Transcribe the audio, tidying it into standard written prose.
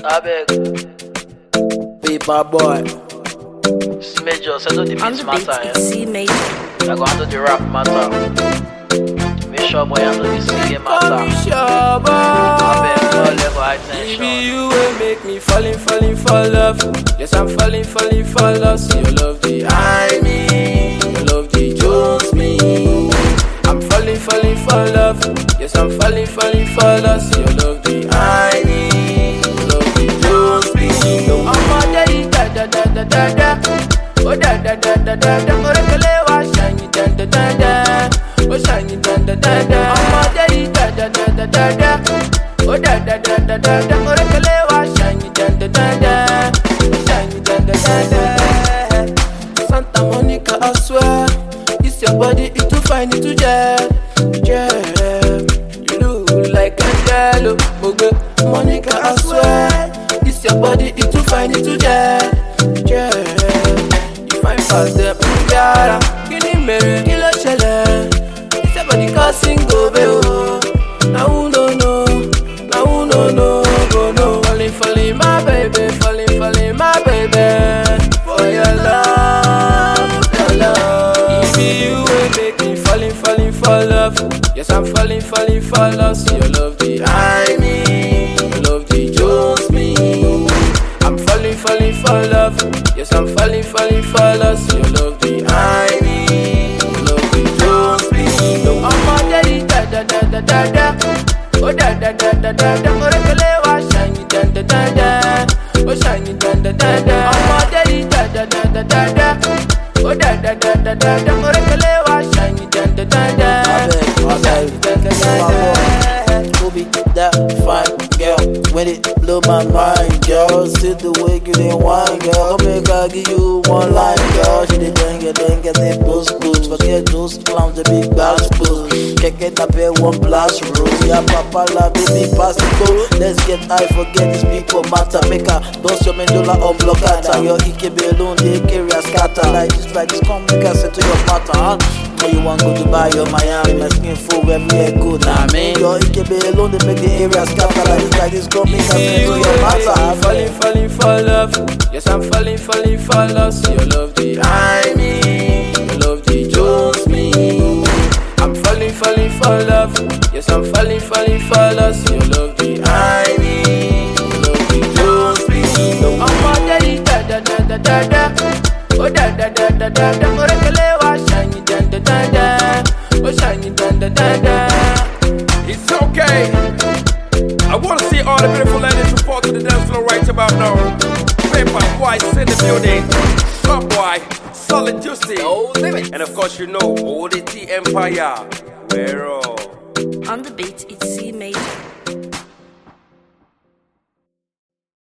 I beg. Paper boy. It's major, settle the On beats the beat, matter, it's C major. I go handle the rap matter. Make sure boy handle the singing Call matter. me Shaba. I beg, no level high Baby, tension. you will make me falling for love. Yes, I'm falling for love. See your love the I me, your love the chose me. I'm falling for love. Yes, I'm falling for love. See your love the I me, your love the chose me. I'm a daddy da. Oh da. Orekelewa shiny da. Oh shiny da. I'm a daddy da. Oh da. Orekelewa shiny da. Shiny da. Santa Monica, I swear, it's your body, it too fine, it too jet. You look like Angelo, Moga. Monica, I swear, it's your body, it too fine, it too jet. You find past them, Yara, Kini Mary, Kilo Chele. It's your body causing go beo. Now who don't know, go no. Falling, my baby, falling, my baby. For your love. Baby, you will make me falling for love. Yes, I'm falling for love. See your love the I me, your love the chose me. I'm falling for love. Yes, I'm falling for love. See your love the I me, your love the chose me. I'm a daddy da. Oh da. Orekelewa shiny da. Oh shiny da. I'm a daddy da. Oh da. Orekelewa shiny da. Be that fine girl, when it blow my mind, girl. See the way you didn't wine, girl. Come make I give you one line, girl. She did get the post. Forget those clowns, the big bass pose. Can't get up here one blast rose. Yeah, papa love the big pass it go. Let's get high, forget these people matter. Make a bust your medulla on blockata. Your EKB alone, they carry a scatter. Like this, come make a set to your pattern, huh? You want go to Dubai or Miami, my skin full everywhere good. Nah, man, your EKB alone, they make the area scatter. Like this, come make a set to your matter. I'm falling for love. Yes, I'm falling for love. See your love the I me, your love the chose me. I'm falling for love. Yes, I'm falling for love. See your love the I me, your love the chose me. I'm a daddy da. Oh da. Orekelewa shiny da. Oh shiny da. It's okay. I want to see all the beautiful ladies report to the dance floor right about now. Paper boy, in the building. Top boy, solid juicy. And of course you know, ODT Empire. Where all? On the beat, it's C major.